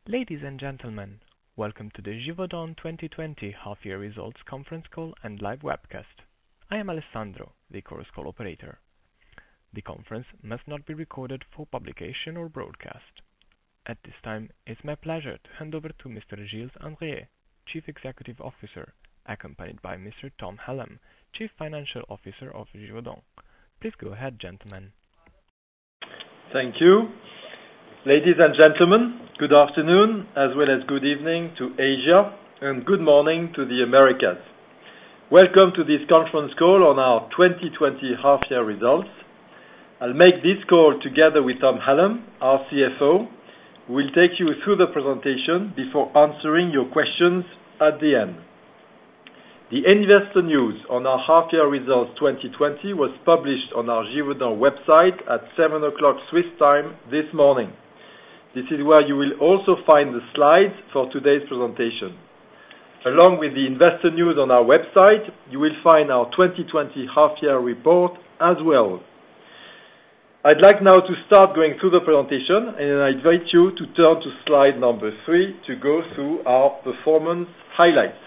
Ladies and gentlemen, welcome to the Givaudan 2020 half-year results conference call and live webcast. I am Alessandro, the Chorus Call operator. The conference must not be recorded for publication or broadcast. At this time, it's my pleasure to hand over to Mr. Gilles Andrier, Chief Executive Officer, accompanied by Mr. Tom Hallam, Chief Financial Officer of Givaudan. Please go ahead, gentlemen. Thank you. Ladies and gentlemen, good afternoon as well as good evening to Asia and good morning to the Americas. Welcome to this conference call on our 2020 half-year results. I'll make this call together with Tom Hallam, our CFO, who will take you through the presentation before answering your questions at the end. The investor news on our half-year results 2020 was published on our Givaudan website at 7 o'clock Swiss time this morning. This is where you will also find the slides for today's presentation. Along with the investor news on our website, you will find our 2020 half-year report as well. I'd like now to start going through the presentation, and I invite you to turn to slide number 3 to go through our performance highlights.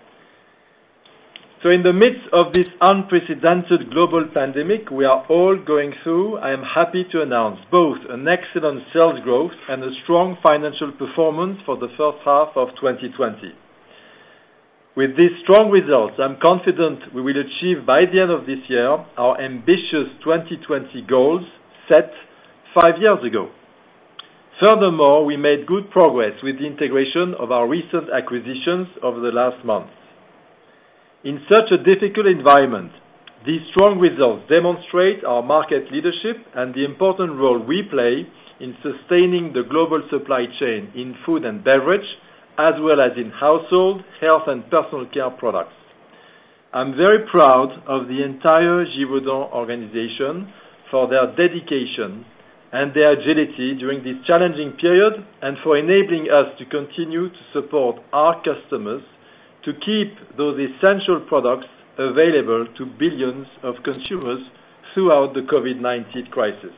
So in the midst of this unprecedented global pandemic we are all going through, I am happy to announce both an excellent sales growth and a strong financial performance for the first half of 2020. With these strong results, I'm confident we will achieve by the end of this year our ambitious 2020 goals set 5 years ago. Furthermore, we made good progress with the integration of our recent acquisitions over the last month. In such a difficult environment, these strong results demonstrate our market leadership and the important role we play in sustaining the global supply chain in food and beverage, as well as in household, health and personal care products. I'm very proud of the entire Givaudan organization for their dedication and their agility during this challenging period and for enabling us to continue to support our customers to keep those essential products available to billions of consumers throughout the COVID-19 crisis.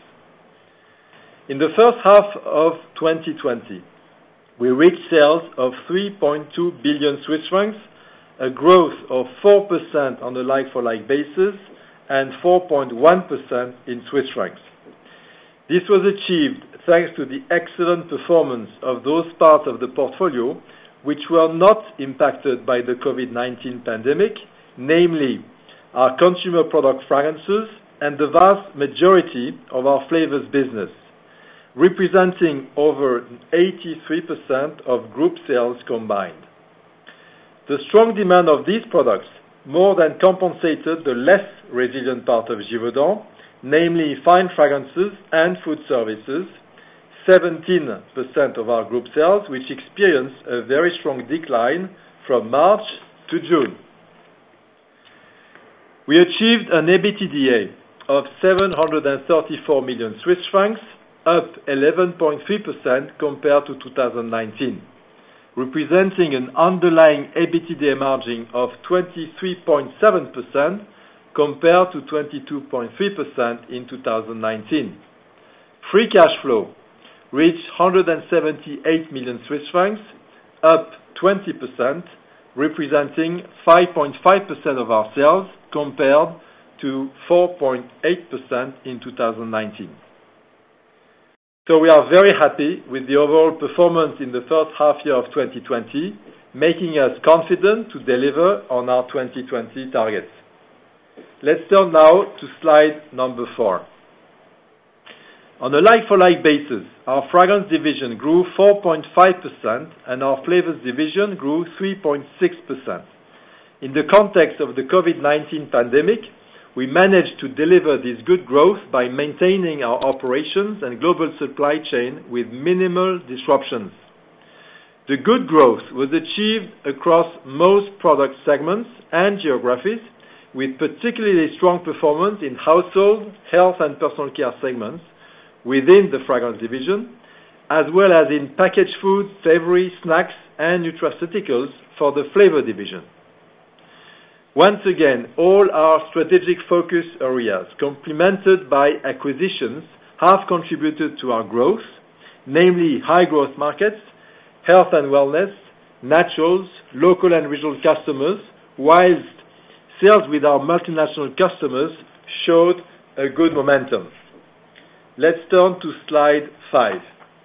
In the first half of 2020, we reached sales of 3.2 billion Swiss francs, a growth of 4% on a like-for-like basis and 4.1% in Swiss francs. This was achieved thanks to the excellent performance of those parts of the portfolio which were not impacted by the COVID-19 pandemic, namely our consumer product fragrances and the vast majority of our flavors business, representing over 83% of group sales combined. The strong demand of these products more than compensated the less resilient part of Givaudan, namely fine fragrances and food services, 17% of our group sales, which experienced a very strong decline from March to June. We achieved an EBITDA of 734 million Swiss francs, up 11.3% compared to 2019, representing an underlying EBITDA margin of 23.7% compared to 22.3% in 2019. Free cash flow reached 178 million Swiss francs, up 20%, representing 5.5% of our sales compared to 4.8% in 2019. So we are very happy with the overall performance in the first half year of 2020, making us confident to deliver on our 2020 targets. Let's turn now to slide number 4. On a like-for-like basis, our fragrance division grew 4.5% and our flavors division grew 3.6%. In the context of the COVID-19 pandemic, we managed to deliver this good growth by maintaining our operations and global supply chain with minimal disruptions. The good growth was achieved across most product segments and geographies, with particularly strong performance in household, health and personal care segments, within the fragrance division, as well as in packaged food, savory, snacks, and nutraceuticals for the flavor division. Once again, all our strategic focus areas, complemented by acquisitions, have contributed to our growth, namely high growth markets, health and wellness, naturals, local and regional customers, whilst sales with our multinational customers showed a good momentum. Let's turn to slide 5.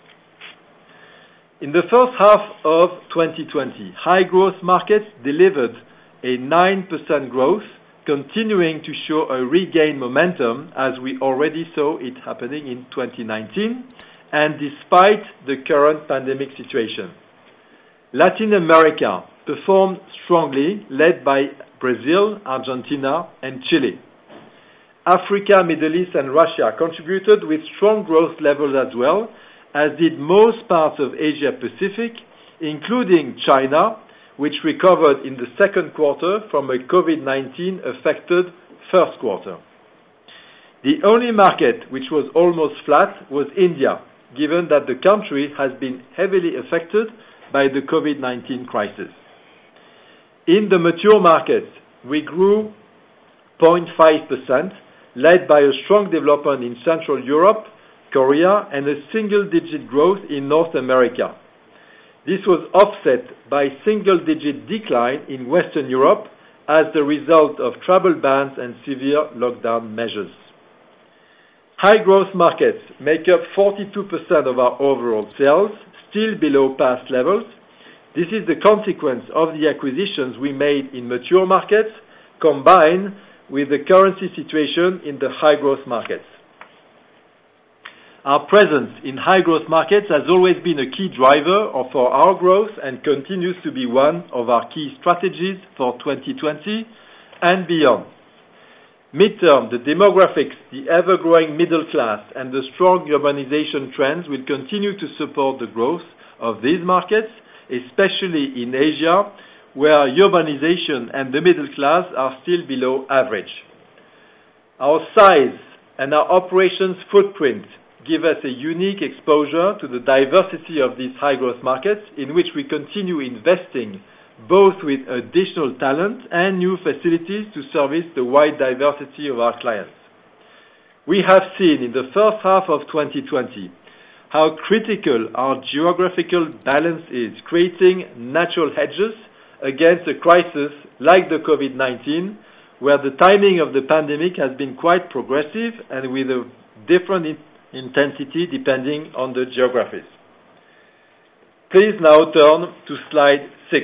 In the first half of 2020, high-growth markets delivered a 9% growth, continuing to show a regained momentum as we already saw it happening in 2019, and despite the current pandemic situation. Latin America performed strongly, led by Brazil, Argentina, and Chile. Africa, Middle East, and Russia contributed with strong growth levels as well, as did most parts of Asia Pacific, including China, which recovered in the second quarter from a COVID-19 affected first quarter. The only market which was almost flat was India, given that the country has been heavily affected by the COVID-19 crisis. In the mature markets, we grew 0.5%, led by a strong development in Central Europe, Korea, and a single-digit growth in North America. This was offset by single-digit decline in Western Europe as the result of travel bans and severe lockdown measures. High-growth markets make up 42% of our overall sales, still below past levels. This is the consequence of the acquisitions we made in mature markets, combined with the currency situation in the high-growth markets. Our presence in high-growth markets has always been a key driver for our growth and continues to be one of our key strategies for 2020 and beyond. Midterm, the demographics, the ever-growing middle class, and the strong urbanization trends will continue to support the growth of these markets, especially in Asia, where urbanization and the middle class are still below average. Our size and our operations footprint give us a unique exposure to the diversity of these high-growth markets, in which we continue investing both with additional talent and new facilities to service the wide diversity of our clients. We have seen in the first half of 2020 how critical our geographical balance is, creating natural hedges against a crisis like the COVID-19, where the timing of the pandemic has been quite progressive and with a different intensity depending on the geographies. Please now turn to slide 6.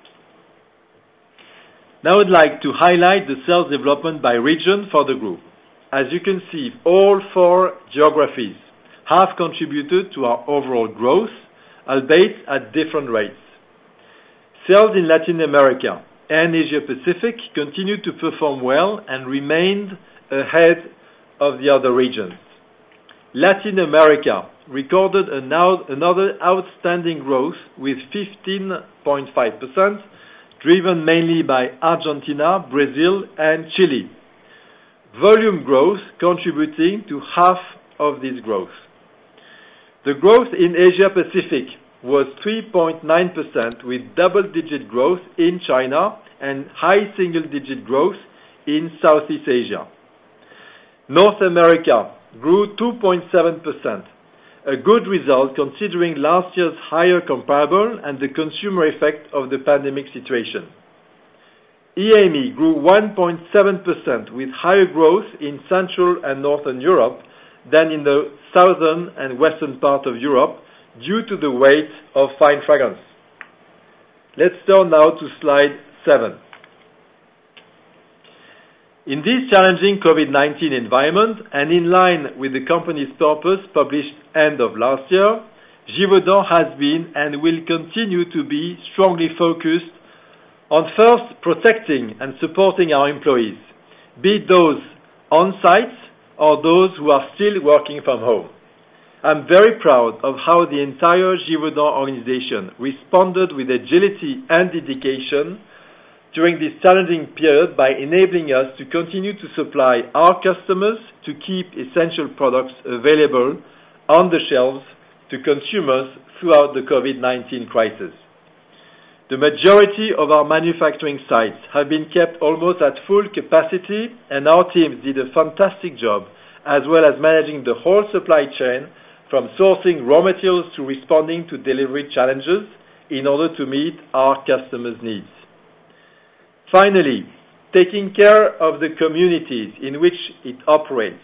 Now I'd like to highlight the sales development by region for the group. As you can see, all 4 geographies have contributed to our overall growth, albeit at different rates. Sales in Latin America and Asia Pacific continued to perform well and remained ahead of the other regions. Latin America recorded another outstanding growth with 15.5%, driven mainly by Argentina, Brazil, and Chile. Volume growth contributing to half of this growth. The growth in Asia Pacific was 3.9%, with double-digit growth in China and high single-digit growth in Southeast Asia. North America grew 2.7%, a good result considering last year's higher comparable and the consumer effect of the pandemic situation. EAME grew 1.7%, with higher growth in Central and Northern Europe than in the southern and western part of Europe due to the weight of fine fragrance. Let's turn now to slide 7. In this challenging COVID-19 environment and in line with the company's purpose published end of last year, Givaudan has been and will continue to be strongly focused on first protecting and supporting our employees, be it those on site or those who are still working from home. I'm very proud of how the entire Givaudan organization responded with agility and dedication during this challenging period by enabling us to continue to supply our customers to keep essential products available on the shelves to consumers throughout the COVID-19 crisis. The majority of our manufacturing sites have been kept almost at full capacity, and our teams did a fantastic job, as well as managing the whole supply chain, from sourcing raw materials to responding to delivery challenges, in order to meet our customers' needs. Finally, taking care of the communities in which it operates.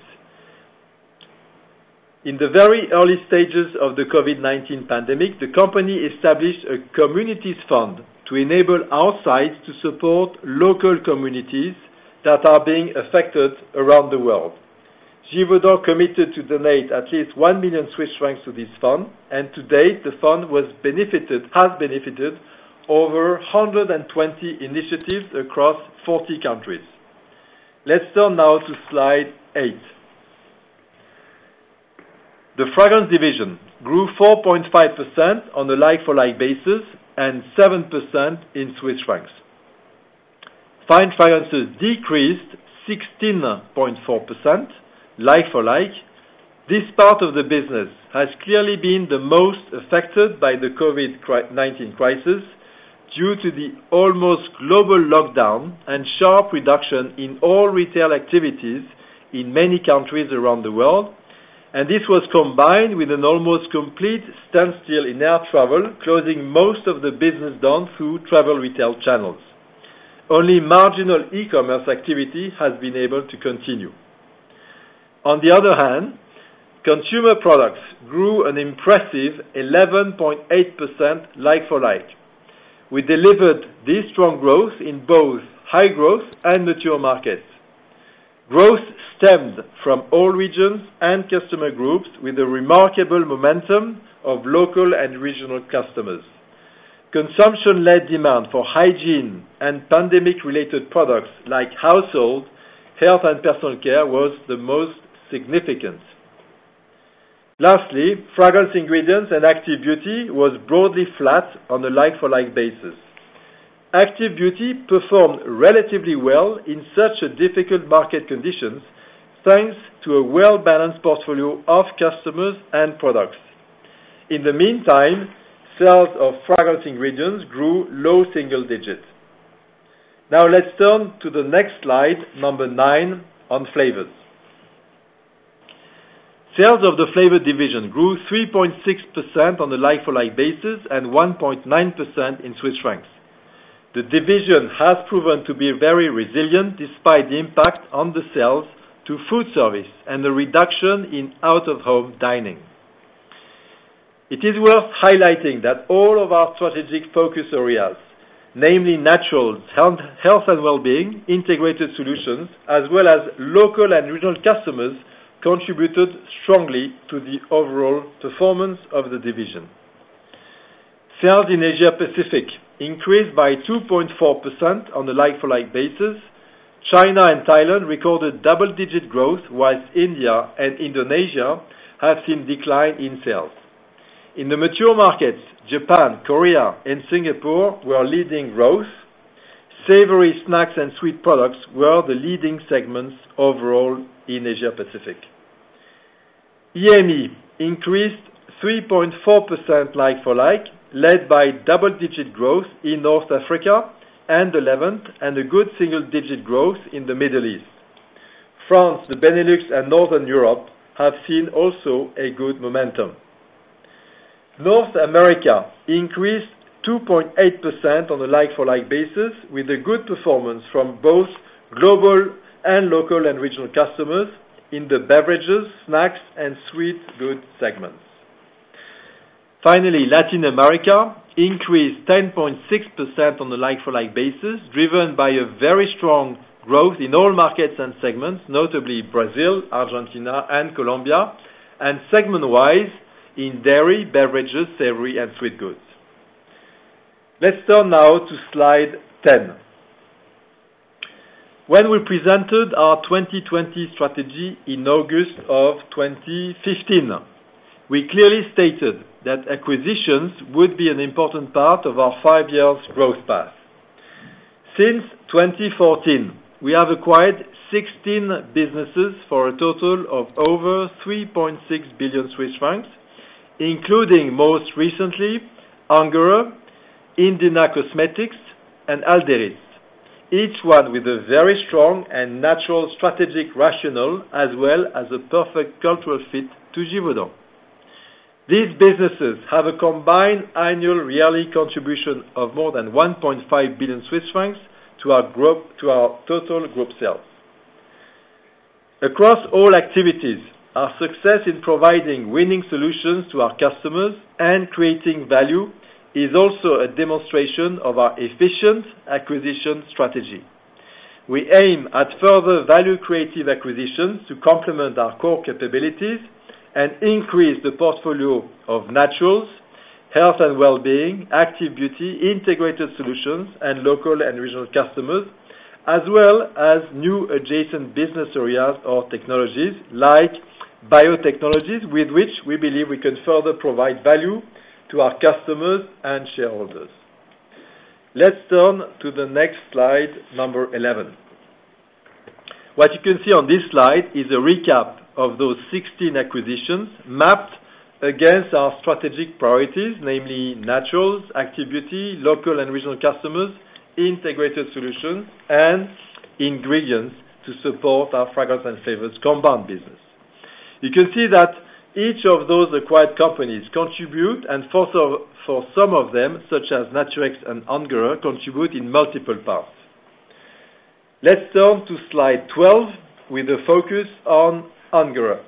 In the very early stages of the COVID-19 pandemic, the company established a communities fund to enable our sites to support local communities that are being affected around the world. Givaudan committed to donate at least 1 million Swiss francs to this fund, and to date the fund has benefited over 120 initiatives across 40 countries. Let's turn now to slide 8. The Fragrance division grew 4.5% on a like-for-like basis and 7% in Swiss francs. Fine Fragrances decreased 16.4% like-for-like. This part of the business has clearly been the most affected by the COVID-19 crisis due to the almost global lockdown and sharp reduction in all retail activities in many countries around the world, and this was combined with an almost complete standstill in air travel, closing most of the business done through travel retail channels. Only marginal e-commerce activity has been able to continue. On the other hand, consumer products grew an impressive 11.8% like-for-like. We delivered this strong growth in both high growth and mature markets. Growth stemmed from all regions and customer groups with a remarkable momentum of local and regional customers. Consumption-led demand for hygiene and pandemic-related products like household, health and personal care was the most significant. Lastly, Fragrance Ingredients and Active Beauty was broadly flat on a like-for-like basis. Active Beauty performed relatively well in such a difficult market conditions thanks to a well-balanced portfolio of customers and products. In the meantime, sales of Fragrance Ingredients grew low single digits. Now let's turn to the next slide, number 9, on flavors. Sales of the Flavor division grew 3.6% on a like-for-like basis and 1.9% in Swiss francs. The division has proven to be very resilient despite the impact on the sales to food service and the reduction in out-of-home dining. It is worth highlighting that all of our strategic focus areas, namely naturals, health and well-being, integrated solutions, as well as local and regional customers, contributed strongly to the overall performance of the division. Sales in Asia Pacific increased by 2.4% on a like-for-like basis. China and Thailand recorded double-digit growth, whilst India and Indonesia have seen decline in sales. In the mature markets, Japan, Korea, and Singapore were leading growth. Savory snacks and sweet products were the leading segments overall in Asia Pacific. EME increased 3.4% like-for-like, led by double-digit growth in North Africa and the Levant, and a good single-digit growth in the Middle East. France, the Benelux, and Northern Europe have seen also a good momentum. North America increased 2.8% on a like-for-like basis, with a good performance from both global and local and regional customers in the beverages, snacks, and sweet goods segments. Finally, Latin America increased 10.6% on a like-for-like basis, driven by a very strong growth in all markets and segments, notably Brazil, Argentina, and Colombia, and segment-wise in dairy, beverages, savory, and sweet goods. Let's turn now to slide 10. When we presented our 2020 strategy in August of 2015, we clearly stated that acquisitions would be an important part of our 5 years growth path. Since 2014, we have acquired 16 businesses for a total of over 3.6 billion Swiss francs, including most recently Ungerer, Indena Cosmetics, and Alderis, each one with a very strong and natural strategic rationale as well as a perfect cultural fit to Givaudan. These businesses have a combined annual yearly contribution of more than 1.5 billion Swiss francs to our total group sales. Across all activities, our success in providing winning solutions to our customers and creating value is also a demonstration of our efficient acquisition strategy. We aim at further value-creative acquisitions to complement our core capabilities and increase the portfolio of naturals, health and well-being, active beauty, integrated solutions, and local and regional customers, as well as new adjacent business areas or technologies like biotechnologies, with which we believe we can further provide value to our customers and shareholders. Let's turn to the next slide, number 11. What you can see on this slide is a recap of those 16 acquisitions mapped against our strategic priorities, namely naturals, active beauty, local and regional customers, integrated solutions, and ingredients to support our fragrance and flavors compound business. You can see that each of those acquired companies contribute, and for some of them, such as Naturex and Ungerer, contribute in multiple parts. Let's turn to slide 12 with a focus on Ungerer.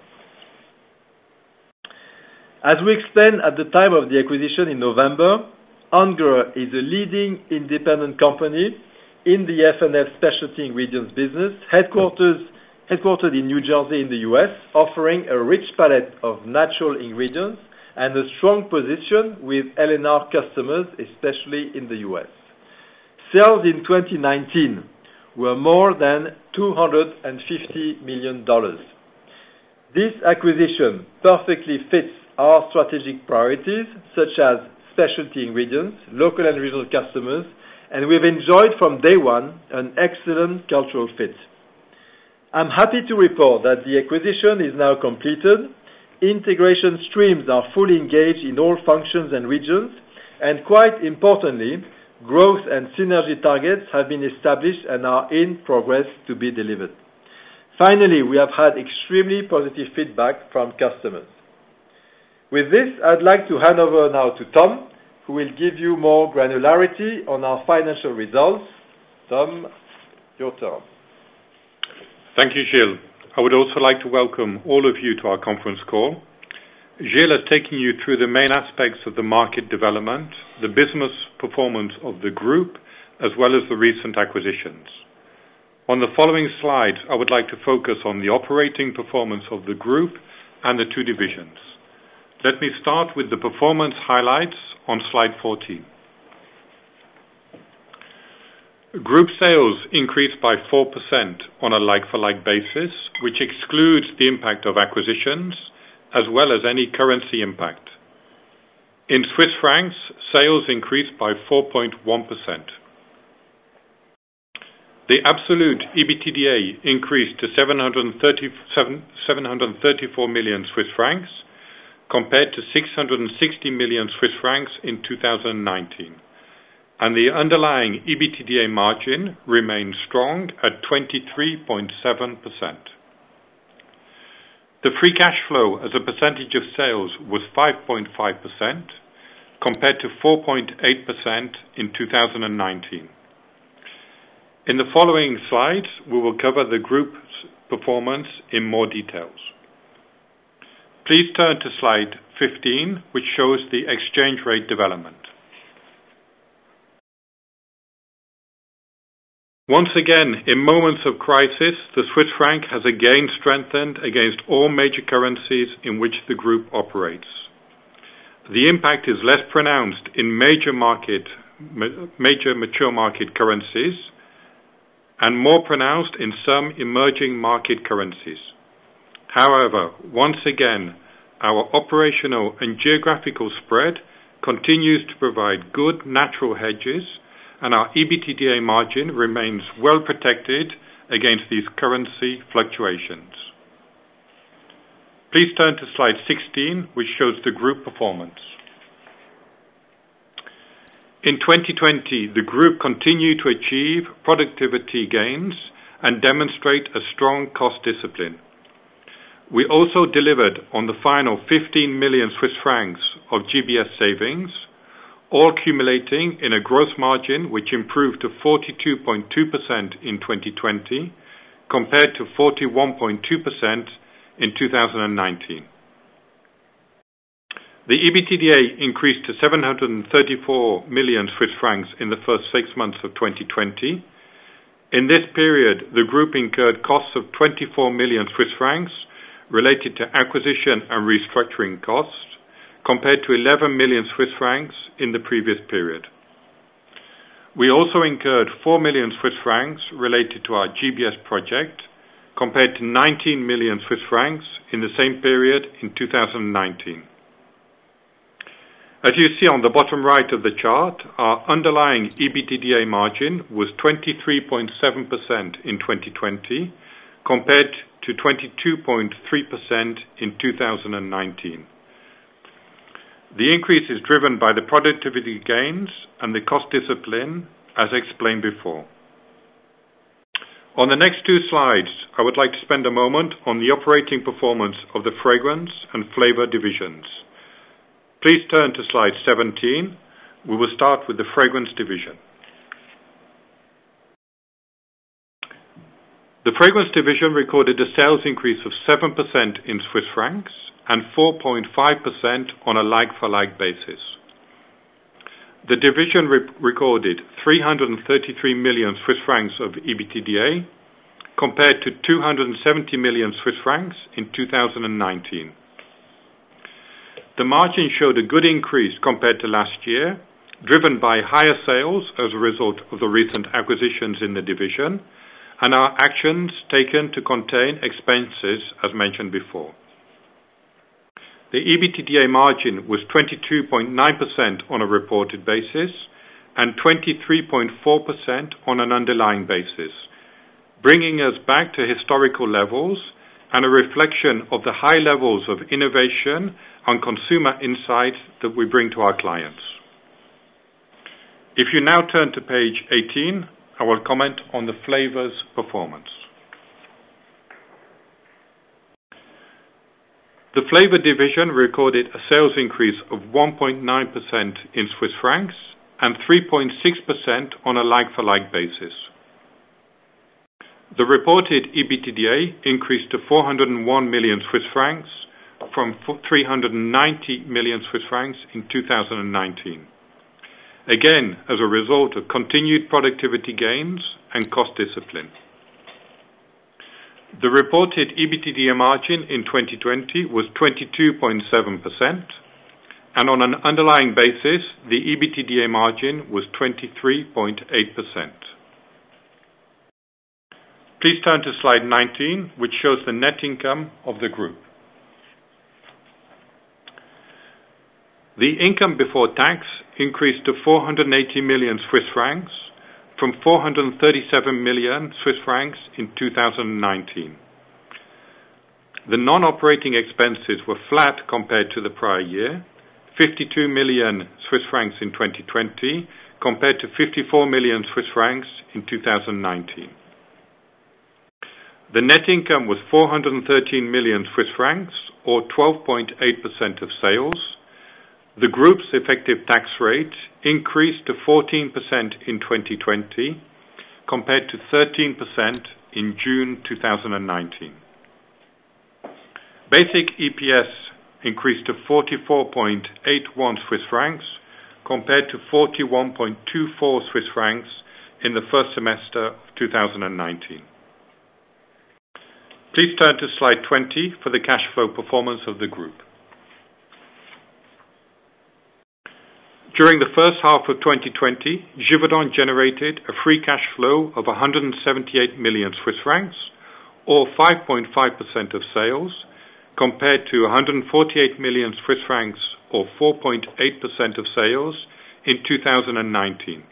As we explained at the time of the acquisition in November, Ungerer is a leading independent company in the F&F specialty ingredients business, headquartered in New Jersey in the US, offering a rich palette of natural ingredients and a strong position with L&R customers, especially in the US. Sales in 2019 were more than $250 million. This acquisition perfectly fits our strategic priorities, such as specialty ingredients, local and regional customers, and we've enjoyed from day one an excellent cultural fit. I'm happy to report that the acquisition is now completed. Integration streams are fully engaged in all functions and regions, and quite importantly, growth and synergy targets have been established and are in progress to be delivered. Finally, we have had extremely positive feedback from customers. With this, I'd like to hand over now to Tom, who will give you more granularity on our financial results. Tom, your turn. Thank you, Gilles. I would also like to welcome all of you to our conference call. Gilles has taken you through the main aspects of the market development, the business performance of the group, as well as the recent acquisitions. On the following slides, I would like to focus on the operating performance of the group and the two divisions. Let me start with the performance highlights on slide 14. Group sales increased by 4% on a like-for-like basis, which excludes the impact of acquisitions, as well as any currency impact. In Swiss francs, sales increased by 4.1%. The absolute EBITDA increased to 734 million Swiss francs, compared to 660 million Swiss francs in 2019. And the underlying EBITDA margin remained strong at 23.7%. The free cash flow as a percentage of sales was 5.5%, compared to 4.8% in 2019. In the following slides, we will cover the group's performance in more details. Please turn to slide 15, which shows the exchange rate development. Once again, in moments of crisis, the Swiss franc has again strengthened against all major currencies in which the group operates. The impact is less pronounced in major mature market currencies and more pronounced in some emerging market currencies. However, once again, our operational and geographical spread continues to provide good natural hedges, and our EBITDA margin remains well protected against these currency fluctuations. Please turn to slide 16, which shows the group performance. In 2020, the group continued to achieve productivity gains and demonstrate a strong cost discipline. We also delivered on the final 15 million Swiss francs of GBS savings, all accumulating in a gross margin which improved to 42.2% in 2020 compared to 41.2% in 2019. The EBITDA increased to 734 million Swiss francs in the first 6 months of 2020. In this period, the group incurred costs of 24 million Swiss francs related to acquisition and restructuring costs, compared to 11 million Swiss francs in the previous period. We also incurred 4 million Swiss francs related to our GBS project, compared to 19 million Swiss francs in the same period in 2019. As you see on the bottom right of the chart, our underlying EBITDA margin was 23.7% in 2020, compared to 22.3% in 2019. The increase is driven by the productivity gains and the cost discipline, as explained before. On the next 2 slides, I would like to spend a moment on the operating performance of the fragrance and flavor divisions. Please turn to slide 17. We will start with the fragrance division. The fragrance division recorded a sales increase of 7% in Swiss francs and 4.5% on a like-for-like basis. The division recorded 333 million Swiss francs of EBITDA compared to 270 million Swiss francs in 2019. The margin showed a good increase compared to last year, driven by higher sales as a result of the recent acquisitions in the division and our actions taken to contain expenses, as mentioned before. The EBITDA margin was 22.9% on a reported basis and 23.4% on an underlying basis, bringing us back to historical levels and a reflection of the high levels of innovation and consumer insights that we bring to our clients. If you now turn to page 18, I will comment on the flavors performance. The flavor division recorded a sales increase of 1.9% in Swiss francs and 3.6% on a like-for-like basis. The reported EBITDA increased to 401 million Swiss francs from 390 million Swiss francs in 2019. Again, as a result of continued productivity gains and cost discipline. The reported EBITDA margin in 2020 was 22.7%, and on an underlying basis, the EBITDA margin was 23.8%. Please turn to slide 19, which shows the net income of the group. The income before tax increased to 480 million Swiss francs from 437 million Swiss francs in 2019. The non-operating expenses were flat compared to the prior year, 52 million Swiss francs in 2020 compared to 54 million Swiss francs in 2019. The net income was 413 million Swiss francs, or 12.8% of sales. The group's effective tax rate increased to 14% in 2020 compared to 13% in June 2019. Basic EPS increased to 44.81 Swiss francs compared to 41.24 Swiss francs in the first semester of 2019. Please turn to slide 20 for the cash flow performance of the group. During the first half of 2020, Givaudan generated a free cash flow of 178 million Swiss francs, or 5.5% of sales, compared to 148 million Swiss francs, or 4.8% of sales, in 2019.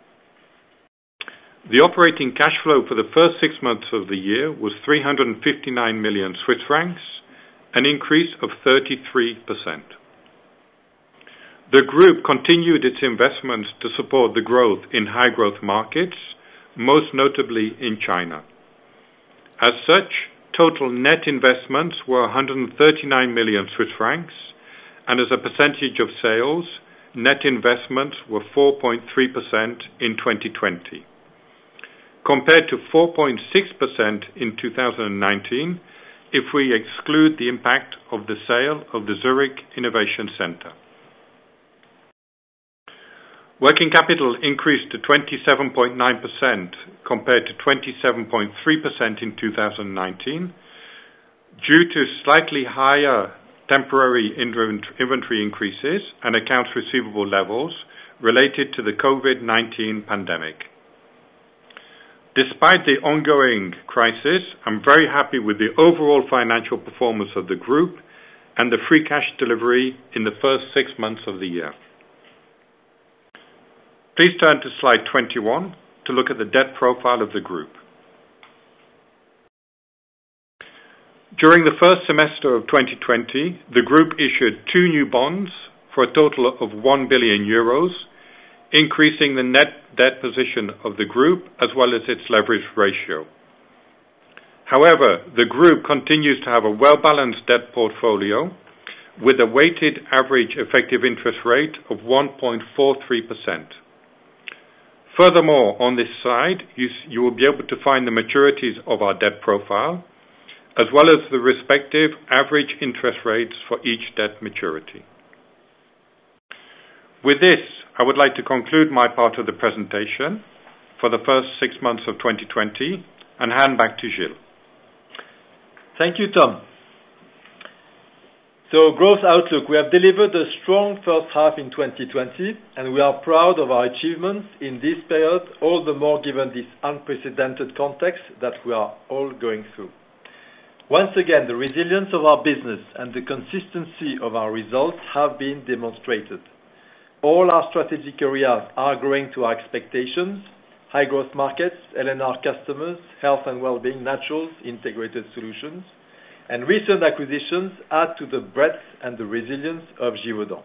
The operating cash flow for the first 6 months of the year was 359 million Swiss francs, an increase of 33%. The group continued its investments to support the growth in high-growth markets, most notably in China. As such, total net investments were 139 million Swiss francs, and as a percentage of sales, net investments were 4.3% in 2020, compared to 4.6% in 2019 if we exclude the impact of the sale of the Zurich Innovation Center. Working capital increased to 27.9% compared to 27.3% in 2019 due to slightly higher temporary inventory increases and accounts receivable levels related to the COVID-19 pandemic. Despite the ongoing crisis, I'm very happy with the overall financial performance of the group and the free cash delivery in the first 6 months of the year. Please turn to slide 21 to look at the debt profile of the group. During the first semester of 2020, the group issued 2 new bonds for a total of 1 billion euros, increasing the net debt position of the group as well as its leverage ratio. However, the group continues to have a well-balanced debt portfolio with a weighted average effective interest rate of 1.43%. Furthermore, on this slide, you will be able to find the maturities of our debt profile, as well as the respective average interest rates for each debt maturity. With this, I would like to conclude my part of the presentation for the first 6 months of 2020 and hand back to Gilles. Thank you, Tom. So, growth outlook. We have delivered a strong first half in 2020, and we are proud of our achievements in this period, all the more given this unprecedented context that we are all going through. Once again, the resilience of our business and the consistency of our results have been demonstrated. All our strategic areas are growing to our expectations: high growth markets, L&R customers, health and well-being, naturals, integrated solutions, and recent acquisitions add to the breadth and the resilience of Givaudan.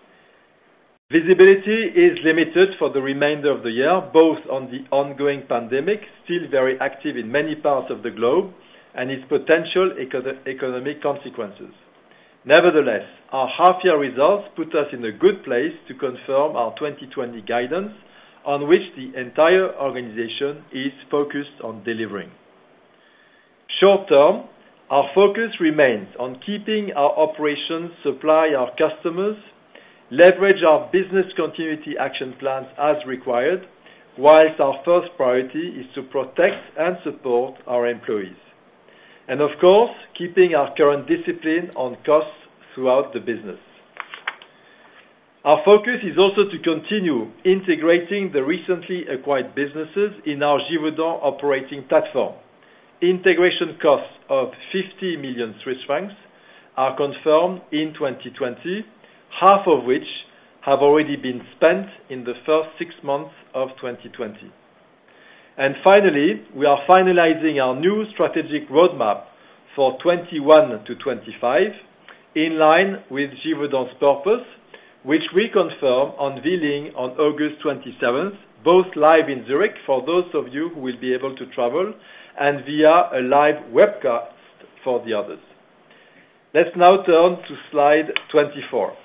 Visibility is limited for the remainder of the year, both on the ongoing pandemic, still very active in many parts of the globe, and its potential economic consequences. Nevertheless, our half-year results put us in a good place to confirm our 2020 guidance, on which the entire organization is focused on delivering. Short term, our focus remains on keeping our operations supply our customers, leverage our business continuity action plans as required, whilst our first priority is to protect and support our employees. And of course, keeping our current discipline on costs throughout the business. Our focus is also to continue integrating the recently acquired businesses in our Givaudan operating platform. Integration costs of 50 million Swiss francs are confirmed in 2020, half of which have already been spent in the first 6 months of 2020. And finally, we are finalizing our new strategic roadmap for 21 to 25, in line with Givaudan's purpose, which we confirm unveiling on August 27th, both live in Zurich for those of you who will be able to travel, and via a live webcast for the others. Let's now turn to slide 24.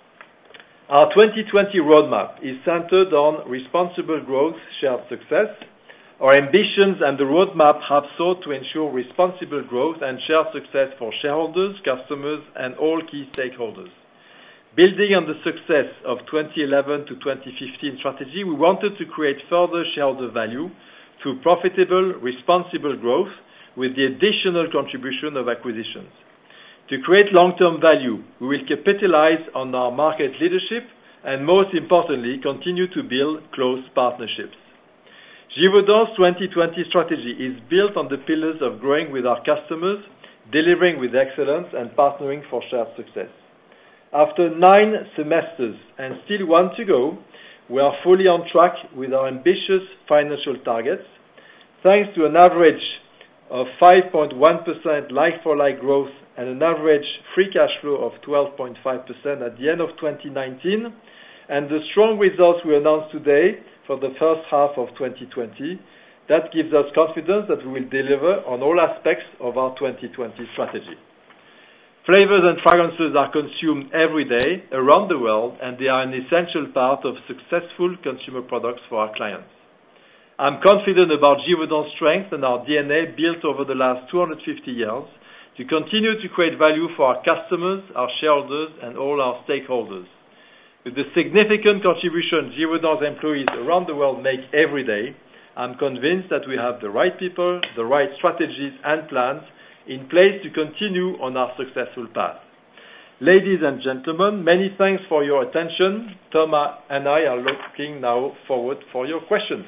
Our 2020 roadmap is centered on responsible growth, shared success. Our ambitions and the roadmap have sought to ensure responsible growth and shared success for shareholders, customers, and all key stakeholders. Building on the success of 2011 to 2015 strategy, we wanted to create further shareholder value through profitable, responsible growth with the additional contribution of acquisitions. To create long-term value, we will capitalize on our market leadership and, most importantly, continue to build close partnerships. Givaudan's 2020 strategy is built on the pillars of growing with our customers, delivering with excellence, and partnering for shared success. After 9 semesters and still 1 to go, we are fully on track with our ambitious financial targets, thanks to an average of 5.1% like-for-like growth and an average free cash flow of 12.5% at the end of 2019, and the strong results we announced today for the first half of 2020, That gives us confidence that we will deliver on all aspects of our 2020 strategy. Flavors and fragrances are consumed every day around the world, and they are an essential part of successful consumer products for our clients. I'm confident about Givaudan's strength and our DNA built over the last 250 years to continue to create value for our customers, our shareholders, and all our stakeholders. With the significant contribution Givaudan's employees around the world make every day, I'm convinced that we have the right people, the right strategies and plans in place to continue on our successful path. Ladies and gentlemen, many thanks for your attention. Thomas and I are looking now forward for your questions.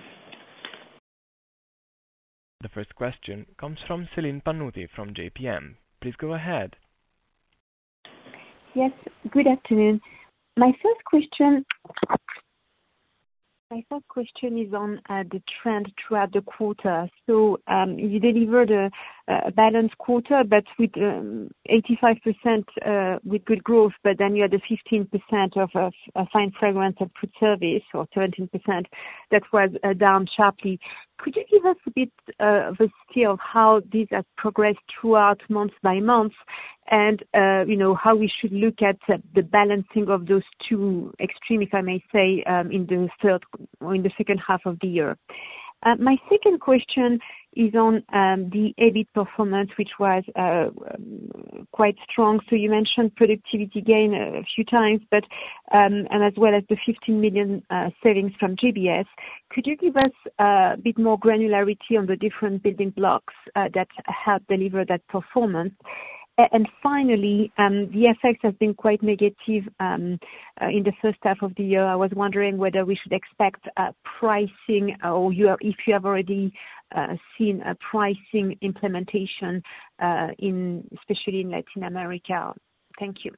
The first question comes from Céline Pannuti from JPM. Please go ahead. Yes, good afternoon. My first question is on the trend throughout the quarter. So you delivered a balanced quarter, but with 85% with good growth, but then you had the 15% of fine fragrance and food service, or 17% that was down sharply. Could you give us a bit of a steer of how this has progressed throughout month by month, and how we should look at the balancing of those two extremes, if I may say, in the second half of the year? My second question is on the EBIT performance, which was quite strong. So you mentioned productivity gain a few times, but and as well as the 15 million savings from GBS. Could you give us a bit more granularity on the different building blocks that helped deliver that performance? And finally, the FX has been quite negative in the first half of the year. I was wondering whether we should expect pricing, or if you have already seen a pricing implementation, especially in Latin America. Thank you.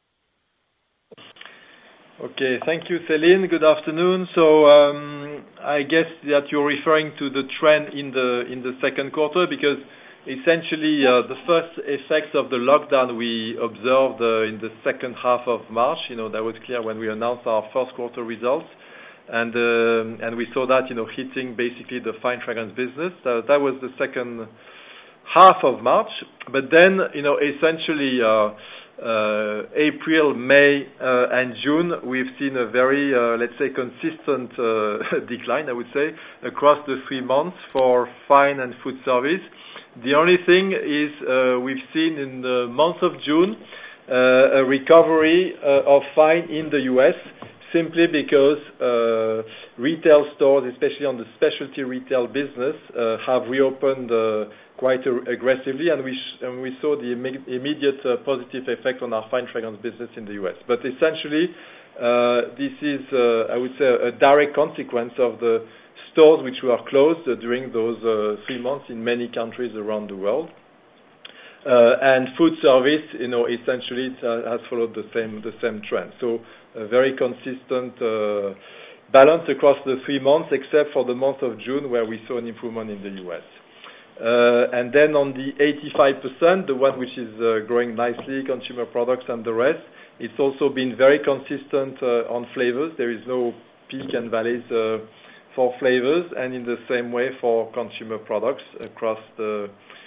Okay, thank you, Céline. Good afternoon. So I guess that you're referring to the trend in the second quarter, because essentially the first effects of the lockdown we observed in the second half of March. That was clear when we announced our first quarter results, and we saw that hitting basically the fine fragrance business. That was the second half of March. But then essentially April, May, and June, we've seen a very let's say consistent decline, I would say, across the 3 months for fine and food service. The only thing is we've seen in the month of June a recovery of fine in the US, simply because retail stores, especially on the specialty retail business, have reopened quite aggressively, and we saw the immediate positive effect on our fine fragrance business in the US. But essentially, this is, I would say, a direct consequence of the stores which were closed during those 3 months in many countries around the world. And food service, essentially it has followed the same trend. So a very consistent balance across the 3 months, except for the month of June, where we saw an improvement in the US. And then on the 85%, the one which is growing nicely, consumer products and the rest, it's also been very consistent on flavors. There is no peak and valleys for flavors, and in the same way for consumer products across the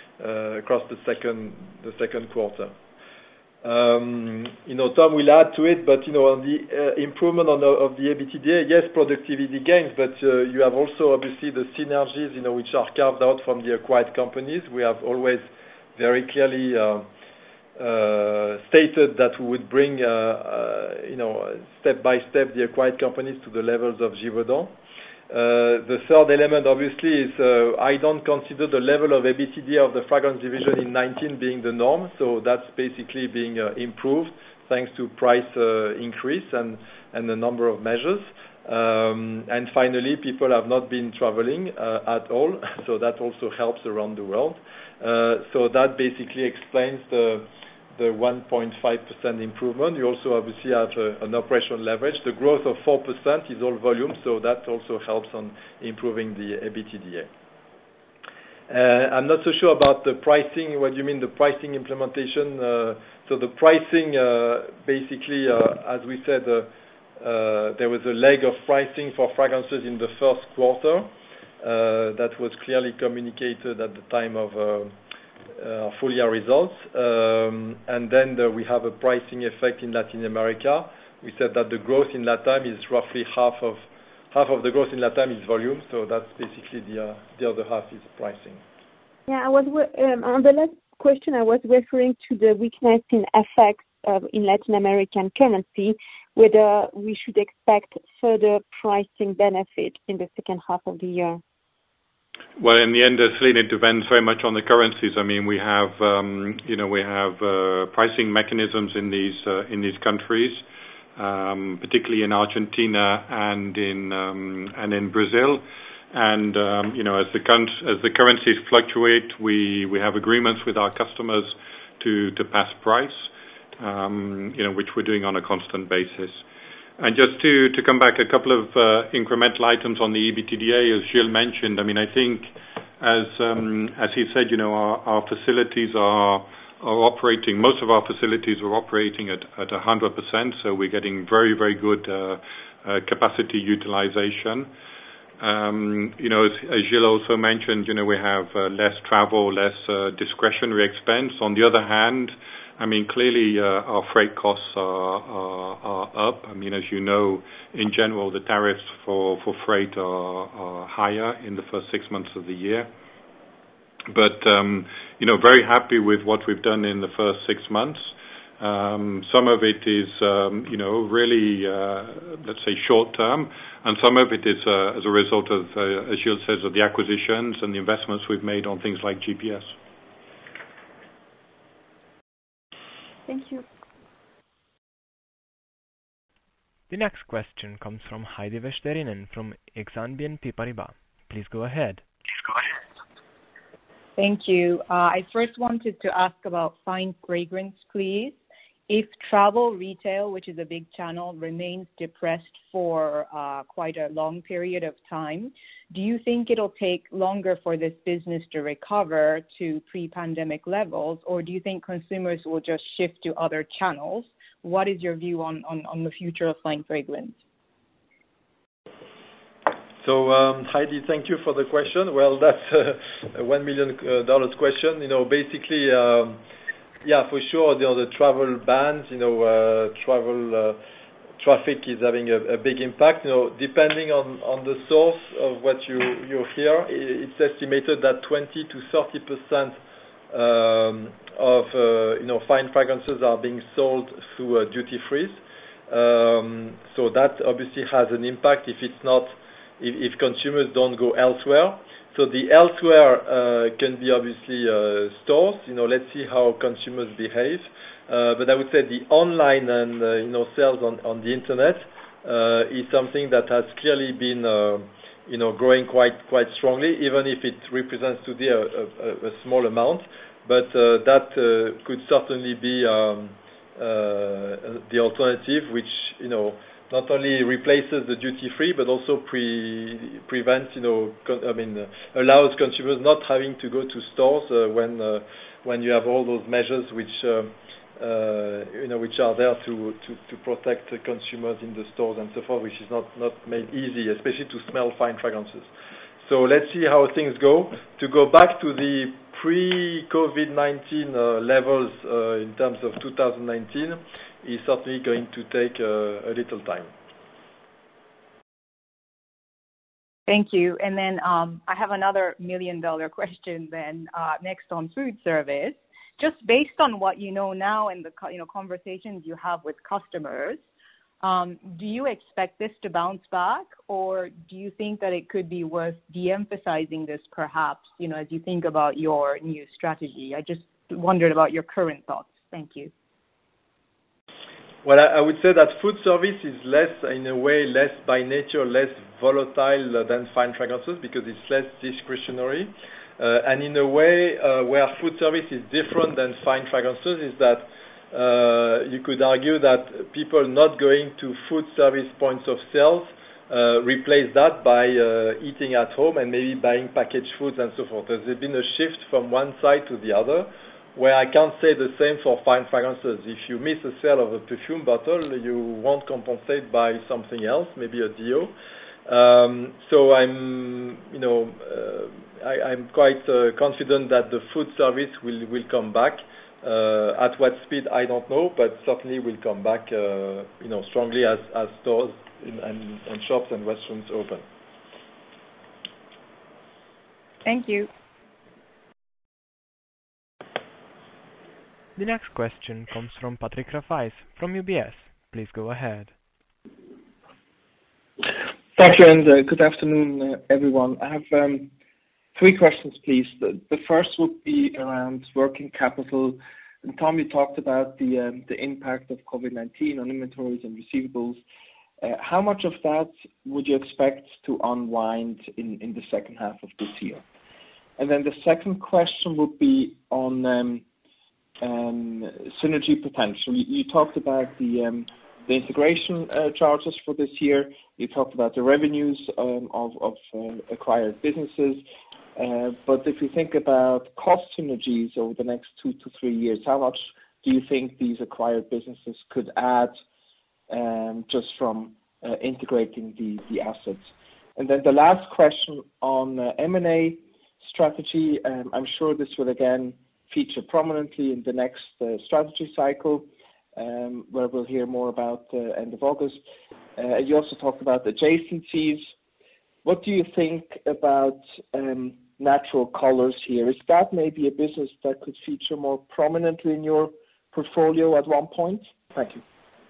second quarter. Tom will add to it, but on the improvement of the EBITDA, yes, productivity gains, but you have also obviously the synergies, which are carved out from the acquired companies. We have always very clearly stated that we would bring, step by step, the acquired companies to the levels of Givaudan. The third element, obviously, is I don't consider the level of EBITDA of the fragrance division in 2019 being the norm, so that's basically being improved thanks to price increase and a number of measures. And finally, people have not been traveling at all, so that also helps around the world. So that basically explains the 1.5% improvement. You also obviously have an operational leverage. The growth of 4% is all volume, so that also helps on improving the EBITDA. I'm not so sure about the pricing. What do you mean, the pricing implementation? So the pricing, basically, as we said, there was a leg of pricing for fragrances in the first quarter. That was clearly communicated at the time of full year results. And then we have a pricing effect in Latin America. We said that the growth in LATAM is roughly half of the growth in LATAM is volume, so that's basically the other half is pricing. Yeah, I was on the last question. I was referring to the weakness in FX in Latin American currency, whether we should expect further pricing benefit in the second half of the year. Well, in the end, Celine, it depends very much on the currencies. I mean, we have pricing mechanisms in these countries, particularly in Argentina and in Brazil. And as the currencies fluctuate, we have agreements with our customers to pass price, which we're doing on a constant basis. And just to come back, a couple of incremental items on the EBITDA, as Gilles mentioned. I mean, I think as he said, our facilities are operating. Most of our facilities are operating at 100%, so we're getting very, very good capacity utilization. As Gilles also mentioned, we have less travel, less discretionary expense. On the other hand, I mean, clearly our freight costs are up. I mean, as you know, in general, the tariffs for freight are higher in the first 6 months of the year. But, very happy with what we've done in the first 6 months. Some of it is, really, let's say, short term, and some of it is as a result of, as Gilles says, of the acquisitions and the investments we've made on things like GPS. Thank you. The next question comes from Heidi Vesterinen from Exane BNP Paribas. Please go ahead. Thank you. I first wanted to ask about fine fragrance, please. If travel retail, which is a big channel, remains depressed for quite a long period of time, do you think it'll take longer for this business to recover to pre-pandemic levels, or do you think consumers will just shift to other channels? What is your view on the future of fine fragrance? So, Heidi, thank you for the question. Well, that's a $1 million question. Basically, yeah, for sure, the travel bans, traffic is having a big impact. Depending on the source of what you hear, it's estimated that 20 to 30% of fine fragrances are being sold through duty free. So that obviously has an impact if consumers don't go elsewhere. So the elsewhere can be obviously stores. Let's see how consumers behave. But I would say the online and sales on the internet is something that has clearly been growing quite strongly, even if it represents today a small amount. But that could certainly be the alternative, which not only replaces the duty free, but also prevents, allows consumers not having to go to stores when you have all those measures which are there to protect the consumers in the stores and so forth, which is not made easy, especially to smell fine fragrances. So let's see how things go. To go back to the pre-COVID-19 levels in terms of 2019 is certainly going to take a little time. Thank you. And then I have another $1 million question then next on food service. Just based on what you know now and the conversations you have with customers, do you expect this to bounce back, or do you think that it could be worth de-emphasizing this perhaps, as you think about your new strategy? I just wondered about your current thoughts. Thank you. Well, I would say that food service is less by nature, less volatile than fine fragrances because it's less discretionary. And in a way, where food service is different than fine fragrances is that you could argue that people not going to food service points of sales replace that by eating at home and maybe buying packaged foods and so forth. There's been a shift from one side to the other, where I can't say the same for fine fragrances. If you miss a sale of a perfume bottle, you won't compensate by something else, maybe a deo. So I'm quite confident that the food service will come back. At what speed, I don't know, but certainly will come back, strongly as stores and shops and restaurants open. Thank you. The next question comes from Patrick Rafaisz from UBS. Please go ahead. Thank you, and good afternoon, everyone. I have 3 questions, please. The first would be around working capital. And Tom, you talked about the impact of COVID-19 on inventories and receivables. How much of that would you expect to unwind in the second half of this year? And then the second question would be on synergy potential. You talked about the integration charges for this year. You talked about the revenues of acquired businesses. But if you think about cost synergies over the next 2 to 3 years, how much do you think these acquired businesses could add just from integrating the assets? And then the last question on M&A strategy. I'm sure this will again feature prominently in the next strategy cycle, where we'll hear more about end of August. You also talked about adjacencies. What do you think about natural colors here? Is that maybe a business that could feature more prominently in your portfolio at one point? Thank you.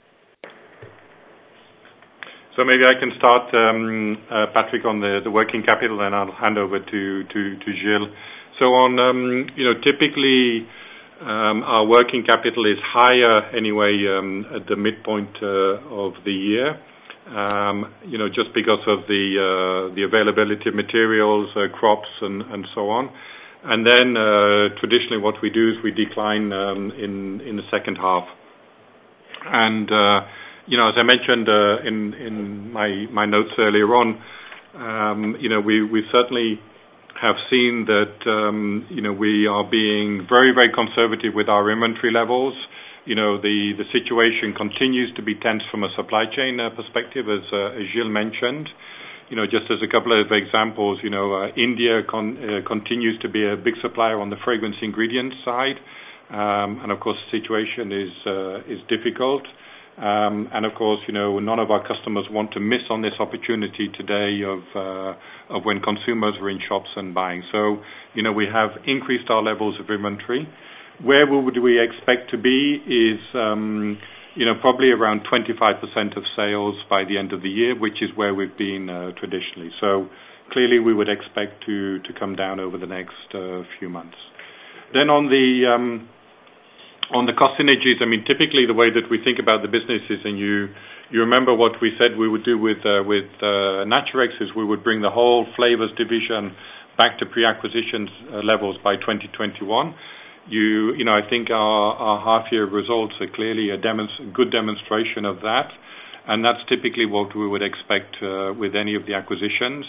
So maybe I can start, Patrick, on the working capital, and I'll hand over to Gilles. So on, typically our working capital is higher anyway at the midpoint of the year, just because of the availability of materials, crops, and so on. And then traditionally what we do is we decline in the second half. And as I mentioned in my notes earlier on, we certainly have seen that we are being very, very conservative with our inventory levels. The situation continues to be tense from a supply chain perspective, as Gilles mentioned. Just as a couple of examples, India continues to be a big supplier on the fragrance ingredients side, and of course the situation is difficult. And of course, none of our customers want to miss on this opportunity today of when consumers are in shops and buying. So, we have increased our levels of inventory. Where would we expect to be is, probably around 25% of sales by the end of the year, which is where we've been traditionally. So clearly we would expect to come down over the next few months. Then on the cost synergies, typically the way that we think about the businesses, and you remember what we said we would do with Naturex, is we would bring the whole flavors division back to pre-acquisitions levels by 2021. I think our half-year results are clearly a good demonstration of that, and that's typically what we would expect with any of the acquisitions.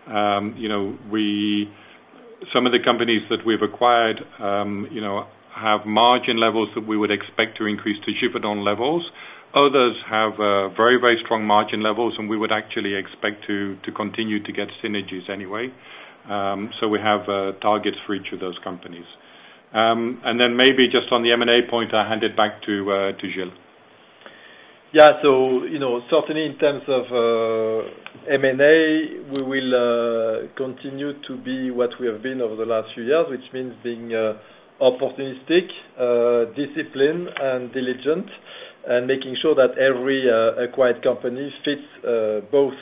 Some of the companies that we've acquired, have margin levels that we would expect to increase to Givaudan levels. Others have very, very strong margin levels, and we would actually expect to continue to get synergies anyway. So we have targets for each of those companies. And then maybe just on the M&A point, I hand it back to Gilles. Yeah, so certainly in terms of M&A, we will continue to be what we have been over the last few years, which means being opportunistic, disciplined, and diligent, and making sure that every acquired company fits both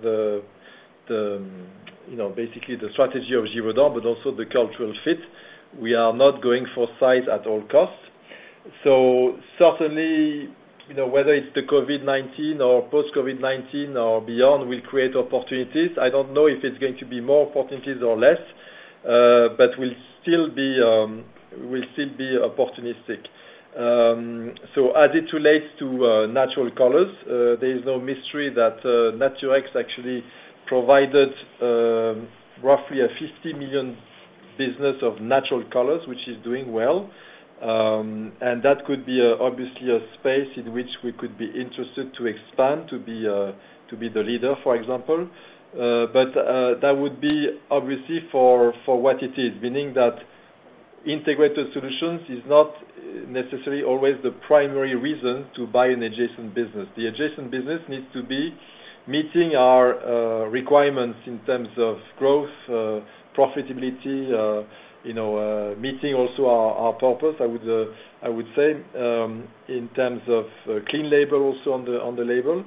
basically the strategy of Givaudan, but also the cultural fit. We are not going for size at all costs. So certainly, whether it's the COVID-19 or post-COVID-19 or beyond, will create opportunities. I don't know if it's going to be more opportunities or less, but we'll still be opportunistic. So as it relates to natural colors, there is no mystery that Naturex actually provided roughly a 50 million business of natural colors, which is doing well. And that could be obviously a space in which we could be interested to expand, to be the leader, for example. but that would be obviously for what it is, meaning that integrated solutions is not necessarily always the primary reason to buy an adjacent business. The adjacent business needs to be meeting our requirements in terms of growth, profitability, meeting also our purpose. I would say in terms of clean label also on the label.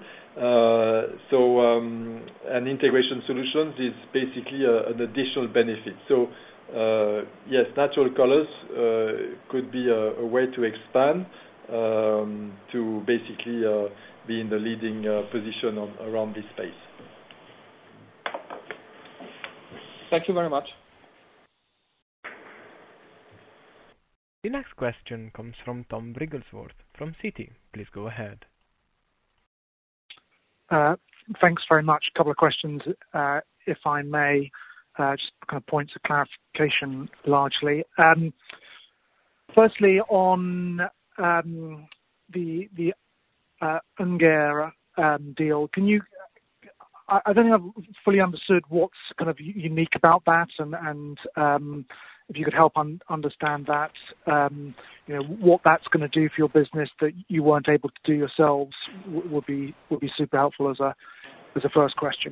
And integration solutions is basically an additional benefit. So yes, natural colors could be a way to expand to basically be in the leading position around this space. Thank you very much. The next question comes from Tom Wrigglesworth from Citi. Please go ahead. Thanks very much. A couple of questions, if I may, just kind of points of clarification largely. Firstly, on the Ungerer deal, I don't think I've fully understood what's kind of unique about that, and if you could help understand that, what that's going to do for your business that you weren't able to do yourselves would be super helpful as a first question.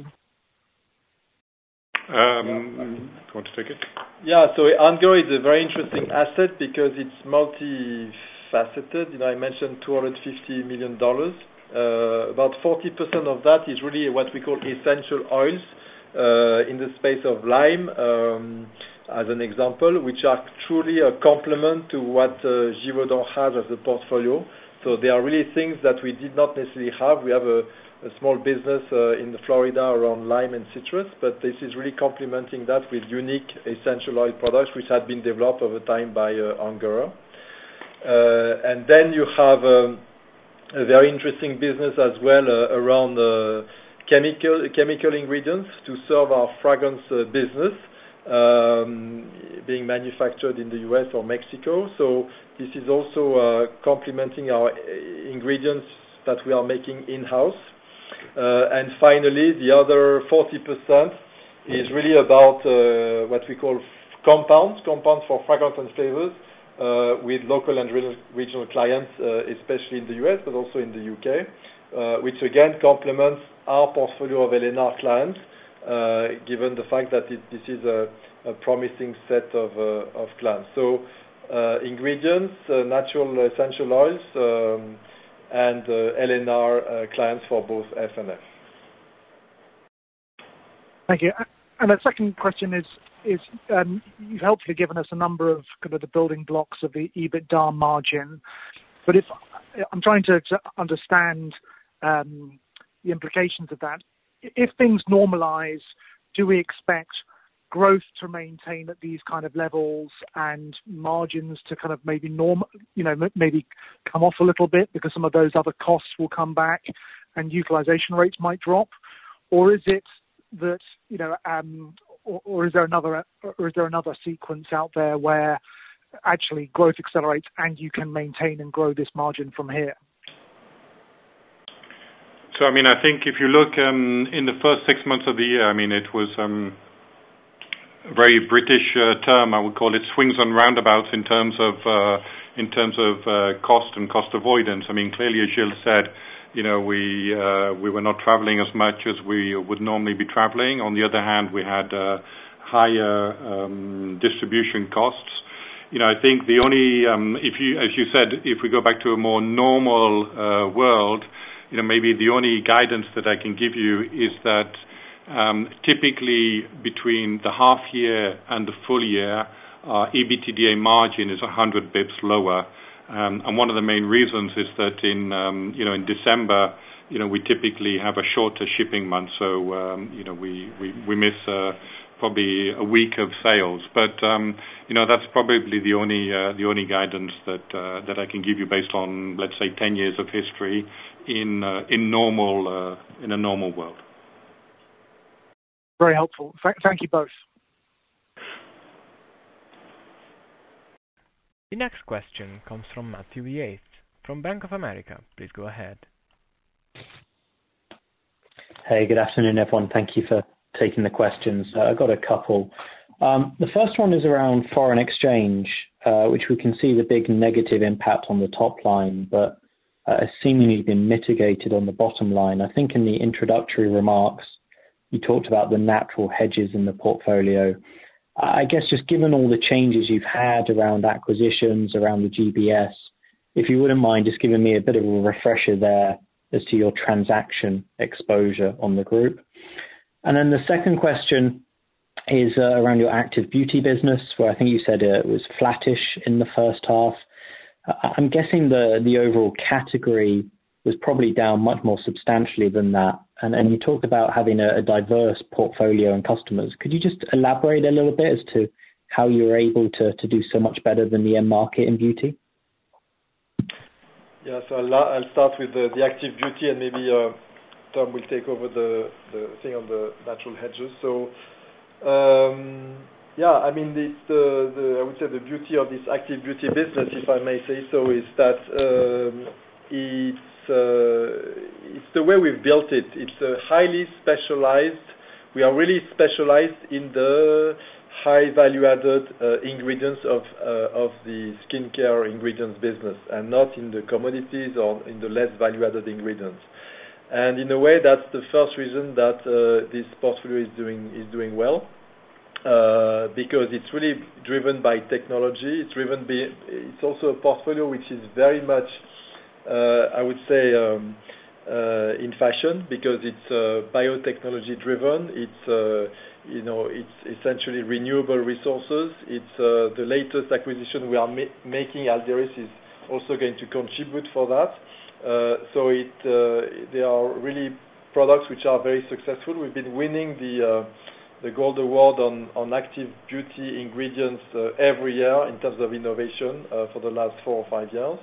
Do you want to take it? Yeah, so Ungerer is a very interesting asset because it's multifaceted. I mentioned $250 million. About 40% of that is really what we call essential oils in the space of lime, as an example, which are truly a complement to what Givaudan has as a portfolio. So they are really things that we did not necessarily have. We have a small business in Florida around lime and citrus, but this is really complementing that with unique essential oil products which had been developed over time by Ungerer. And then you have a very interesting business as well around chemical ingredients to serve our fragrance business, being manufactured in the US or Mexico. So this is also complementing our ingredients that we are making in-house. And finally, the other 40% is really about what we call compounds for fragrance and flavors with local and regional clients, especially in the US, but also in the UK, which again complements our portfolio of LNR clients, given the fact that this is a promising set of clients. So ingredients, natural essential oils, and LNR clients for both F and F. Thank you. And the second question is you've helpfully given us a number of kind of the building blocks of the EBITDA margin, but if I'm trying to understand the implications of that, if things normalize, do we expect growth to maintain at these kind of levels and margins to kind of maybe maybe come off a little bit because some of those other costs will come back and utilization rates might drop, or is it that or is there another sequence out there where actually growth accelerates and you can maintain and grow this margin from here? So, I mean, I think if you look in the first 6 months of the year, I mean, it was a very British term, I would call it, swings and roundabouts in terms of cost and cost avoidance. I mean, clearly, as Gilles said, we were not traveling as much as we would normally be traveling. On the other hand, we had higher distribution costs. I think the only, as you said, if we go back to a more normal world, maybe the only guidance that I can give you is that typically between the half year and the full year, our EBITDA margin is 100 bips lower. And one of the main reasons is that in December, we typically have a shorter shipping month, so we miss probably a week of sales. But that's probably the only guidance that I can give you based on, let's say, 10 years of history in a normal world. Very helpful. Thank you both. The next question comes from Matthew Yates from Bank of America. Please go ahead. Hey, good afternoon, everyone. Thank you for taking the questions. I've got a couple. The first one is around foreign exchange, which we can see the big negative impact on the top line, but has seemingly been mitigated on the bottom line. I think in the introductory remarks, you talked about the natural hedges in the portfolio. I guess just given all the changes you've had around acquisitions, around the GBS, if you wouldn't mind just giving me a bit of a refresher there as to your transaction exposure on the group. And then the second question is around your active beauty business, where I think you said it was flattish in the first half. I'm guessing the overall category was probably down much more substantially than that. And you talked about having a diverse portfolio and customers. Could you just elaborate a little bit as to how you were able to do so much better than the end market in beauty? Yeah, so I'll start with the active beauty, and maybe Tom will take over the thing on the natural hedges. So, yeah, I mean, I would say the beauty of this active beauty business, if I may say so, is that it's the way we've built it. It's highly specialized. We are really specialized in the high value-added ingredients of the skincare ingredients business, and not in the commodities or in the less value-added ingredients. And in a way, that's the first reason that this portfolio is doing well, because it's really driven by technology. It's also a portfolio which is very much, I would say, in fashion, because it's biotechnology driven. It's essentially renewable resources. It's the latest acquisition we are making. Alderys is also going to contribute for that. So they are really products which are very successful. We've been winning the Gold Award on active beauty ingredients every year in terms of innovation for the last 4 or 5 years.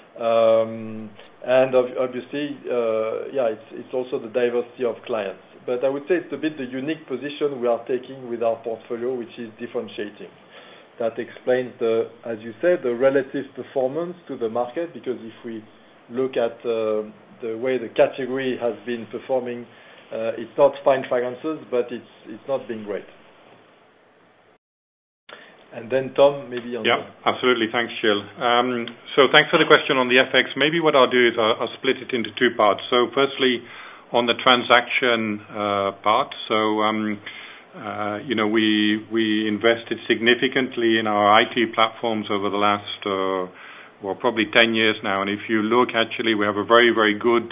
And obviously, it's also the diversity of clients. But I would say it's a bit the unique position we are taking with our portfolio, which is differentiating. That explains as you said, the relative performance to the market, because if we look at the way the category has been performing, it's not fine fragrances, but it's not been great. And then Tom, maybe on absolutely. Thanks, Gilles. So thanks for the question on the FX. Maybe what I'll do is I'll split it into 2 parts. So firstly, on the transaction part, so we invested significantly in our IT platforms over the last probably 10 years now. And if you look, actually, we have a very, very good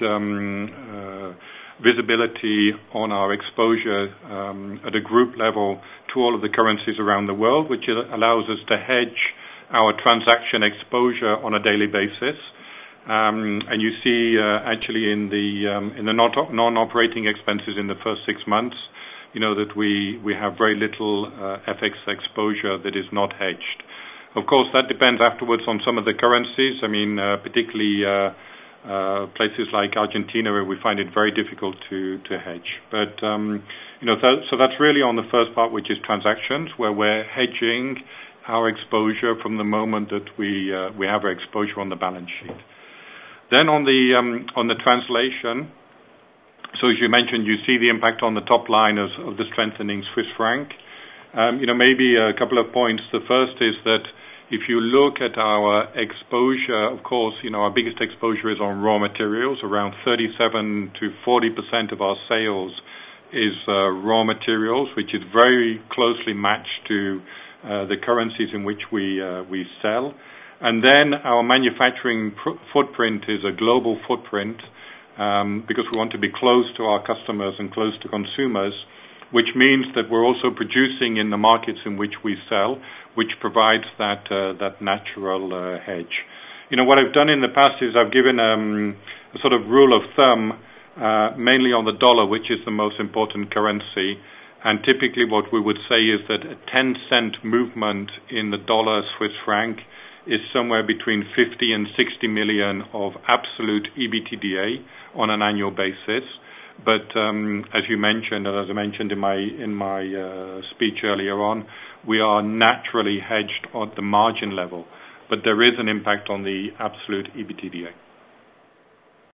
visibility on our exposure at a group level to all of the currencies around the world, which allows us to hedge our transaction exposure on a daily basis. And you see actually in the non-operating expenses in the first 6 months, that we have very little FX exposure that is not hedged. Of course, that depends afterwards on some of the currencies. I mean, particularly places like Argentina, where we find it very difficult to hedge. But so that's really on the first part, which is transactions, where we're hedging our exposure from the moment that we have our exposure on the balance sheet. Then on the translation, so as you mentioned, you see the impact on the top line of the strengthening Swiss franc. Maybe a couple of points. The first is that if you look at our exposure, of course, our biggest exposure is on raw materials. Around 37 to 40% of our sales is raw materials, which is very closely matched to the currencies in which we sell. And then our manufacturing footprint is a global footprint, because we want to be close to our customers and close to consumers, which means that we're also producing in the markets in which we sell, which provides that natural hedge. What I've done in the past is I've given a sort of rule of thumb, mainly on the dollar, which is the most important currency. And typically what we would say is that a 10-cent movement in the dollar-Swiss franc is somewhere between 50 and 60 million of absolute EBITDA on an annual basis. But as you mentioned, and as I mentioned in my speech earlier on, we are naturally hedged at the margin level, but there is an impact on the absolute EBITDA.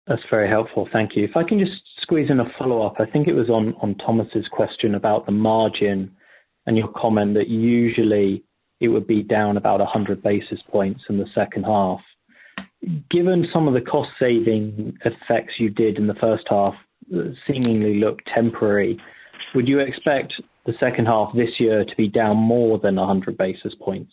That's very helpful. Thank you. If I can just squeeze in a follow-up, I think it was on Thomas's question about the margin and your comment that usually it would be down about 100 basis points in the second half. Given some of the cost-saving effects you did in the first half seemingly look temporary, would you expect the second half this year to be down more than 100 basis points?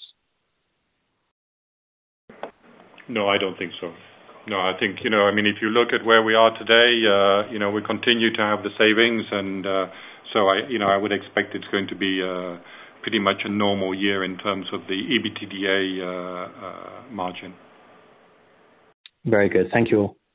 No, I don't think so. No, I think, if you look at where we are today, we continue to have the savings, and so I would expect it's going to be pretty much a normal year in terms of the EBITDA margin. Very good. Thank you all.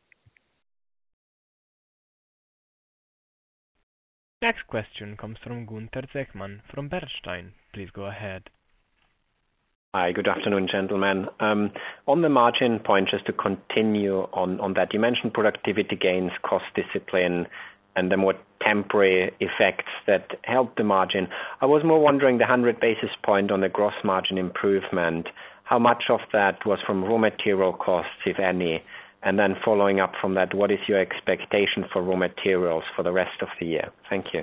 Next question comes from Gunther Zechmann from Bernstein. Please go ahead. Hi, good afternoon, gentlemen. On the margin point, just to continue on that, you mentioned productivity gains, cost discipline, and the more temporary effects that help the margin. I was more wondering the 100 basis point on the gross margin improvement, how much of that was from raw material costs, if any? And then following up from that, what is your expectation for raw materials for the rest of the year? Thank you.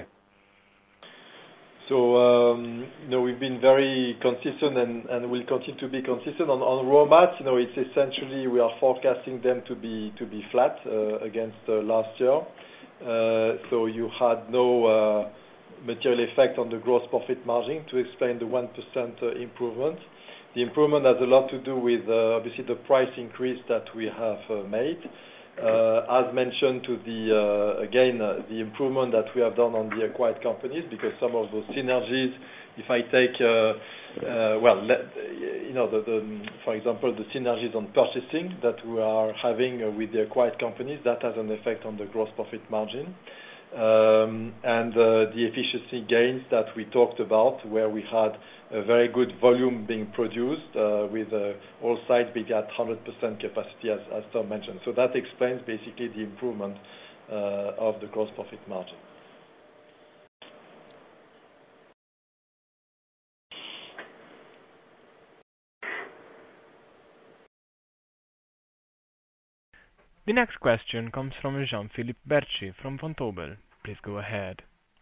So, we've been very consistent and will continue to be consistent on raw mats. It's essentially we are forecasting them to be flat against last year. So you had no material effect on the gross profit margin to explain the 1% improvement. The improvement has a lot to do with obviously the price increase that we have made. As mentioned to the improvement that we have done on the acquired companies, because some of those synergies, if I take, for example, the synergies on purchasing that we are having with the acquired companies, that has an effect on the gross profit margin. And the efficiency gains that we talked about, where we had a very good volume being produced with all sites being at 100% capacity, as Tom mentioned. So that explains basically the improvement of the gross profit margin. The next question comes from Jean-Philippe Bertschy from Vontobel. Please go ahead.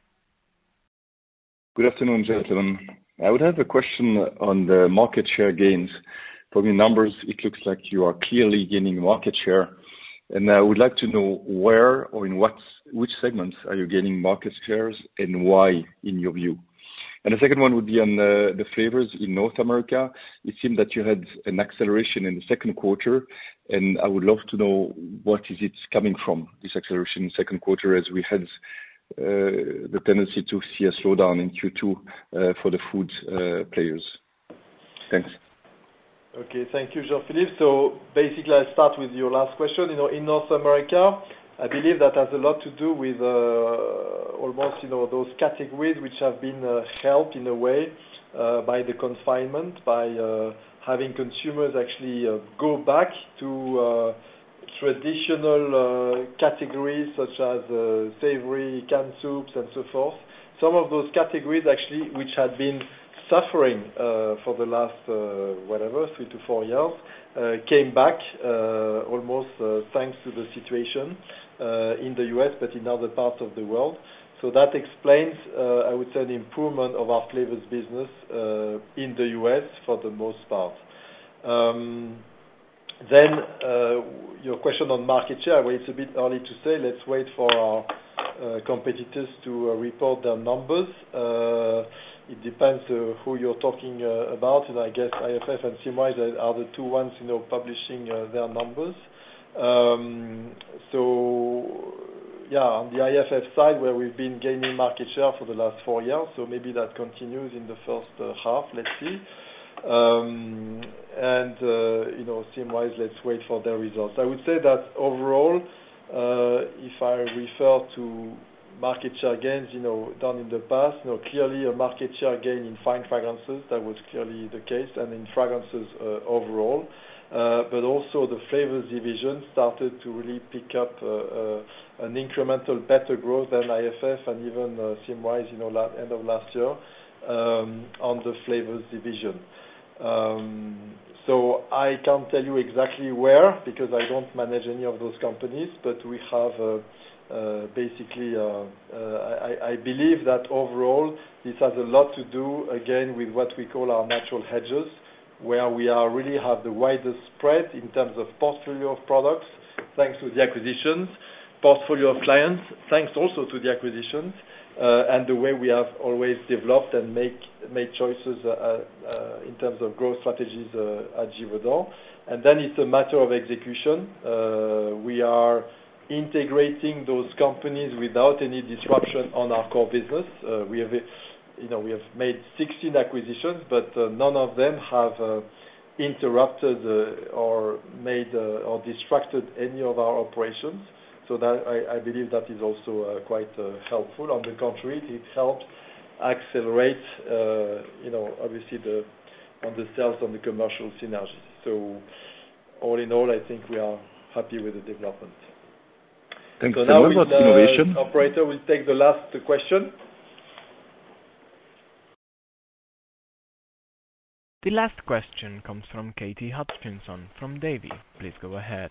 Good afternoon, gentlemen. I would have a question on the market share gains. From your numbers, it looks like you are clearly gaining market share, and I would like to know where or in which segments are you gaining market shares and why, in your view? And the second one would be on the flavors in North America. It seemed that you had an acceleration in the second quarter, and I would love to know what is it coming from, this acceleration in the second quarter, as we had the tendency to see a slowdown in Q2 for the food players. Thanks. Okay, thank you, Jean-Philippe. So basically, I'll start with your last question. In North America, I believe that has a lot to do with almost those categories which have been helped in a way by the confinement, by having consumers actually go back to traditional categories such as savory, canned soups, and so forth. Some of those categories actually, which had been suffering for the last 3 to 4 years, came back almost thanks to the situation in the US, but in other parts of the world. So that explains, I would say, an improvement of our flavors business in the US for the most part. Then your question on market share, well, it's a bit early to say. Let's wait for our competitors to report their numbers. It depends who you're talking about. I guess IFF and Symrise are the two ones publishing their numbers. On the IFF side, where we've been gaining market share for the last 4 years, so maybe that continues in the first half. Let's see. Symrise, let's wait for their results. I would say that overall, if I refer to market share gains, done in the past, clearly a market share gain in fine fragrances, that was clearly the case, and in fragrances overall. But also the flavors division started to really pick up an incremental better growth than IFF and even Symrise, end of last year, on the flavors division. So I can't tell you exactly where because I don't manage any of those companies, but we have basically, I believe that overall this has a lot to do again with what we call our natural hedges, where we really have the widest spread in terms of portfolio of products, thanks to the acquisitions, portfolio of clients, thanks also to the acquisitions, and the way we have always developed and made choices in terms of growth strategies at Givaudan. And then it's a matter of execution. We are integrating those companies without any disruption on our core business. We have made 16 acquisitions, but none of them have interrupted or made or distracted any of our operations. So that I believe that is also quite helpful. On the contrary, it helps accelerate, obviously on the sales, on the commercial synergies. So all in all, I think we are happy with the development. Thanks. So now innovation. Operator will take the last question. The last question comes from Katie Hutchinson from Davy. Please go ahead.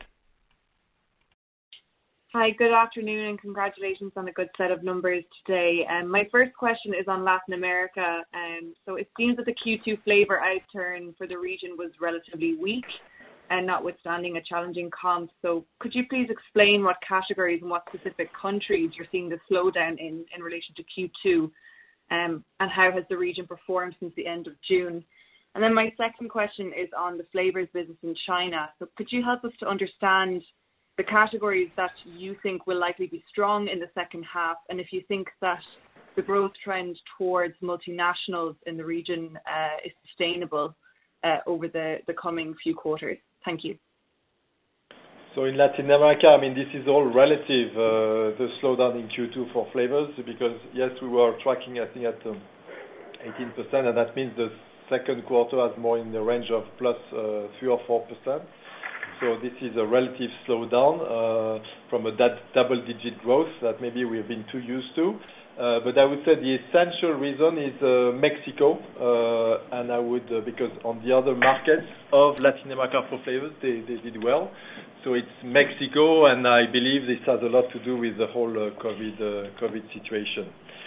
Hi, good afternoon, and congratulations on a good set of numbers today. My first question is on Latin America. So it seems that the Q2 flavor outturn for the region was relatively weak, and notwithstanding a challenging comp. So could you please explain what categories and what specific countries you're seeing the slowdown in relation to Q2, and how has the region performed since the end of June? And then my second question is on the flavors business in China. So could you help us to understand the categories that you think will likely be strong in the second half, and if you think that the growth trend towards multinationals in the region is sustainable over the coming few quarters? Thank you. So in Latin America, I mean, this is all relative, the slowdown in Q2 for flavors, because yes, we were tracking, I think, at 18%, and that means the second quarter has more in the range of plus 3 or 4%. So this is a relative slowdown from a double-digit growth that maybe we've been too used to. But I would say the essential reason is Mexico, and I would because on the other markets of Latin America for flavors, they did well. So it's Mexico, and I believe this has a lot to do with the whole COVID situation.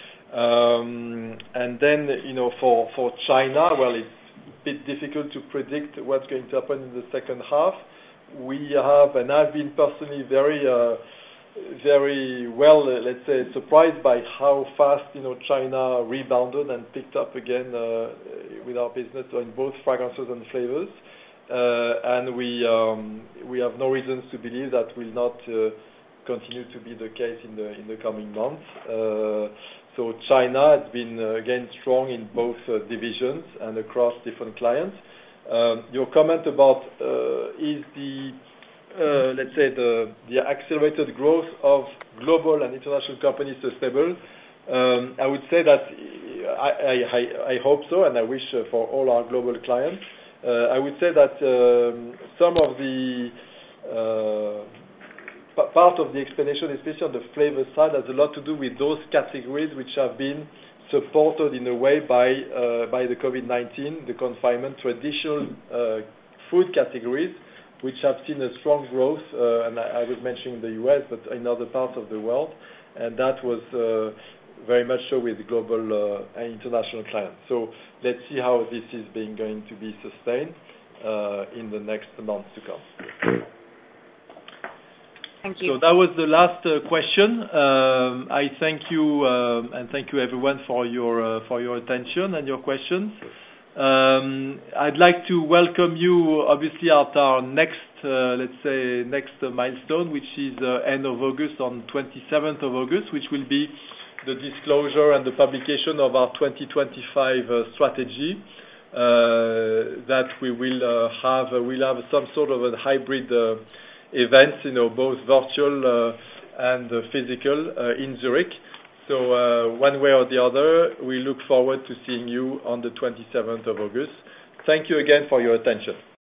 And then for China, well, it's a bit difficult to predict what's going to happen in the second half. We have, and I've been personally very well, let's say, surprised by how fast, China rebounded and picked up again with our business in both fragrances and flavors. And we have no reasons to believe that will not continue to be the case in the coming months. So China has been again strong in both divisions and across different clients. Your comment about is the let's say the accelerated growth of global and international companies sustainable? I would say that I hope so, and I wish for all our global clients. I would say that some of the part of the explanation, especially on the flavor side, has a lot to do with those categories which have been supported in a way by the COVID-19, the confinement, traditional food categories, which have seen a strong growth, and I was mentioning the US, but in other parts of the world, and that was very much so with global and international clients. So let's see how this is going to be sustained in the next months to come. Thank you. So that was the last question. I thank you and thank you everyone for your attention and your questions. I'd like to welcome you, obviously, at our next milestone, which is end of August, on 27th of August, which will be the disclosure and the publication of our 2025 strategy. That we'll have some sort of a hybrid events, both virtual and physical in Zurich. So one way or the other, we look forward to seeing you on the 27th of August. Thank you again for your attention.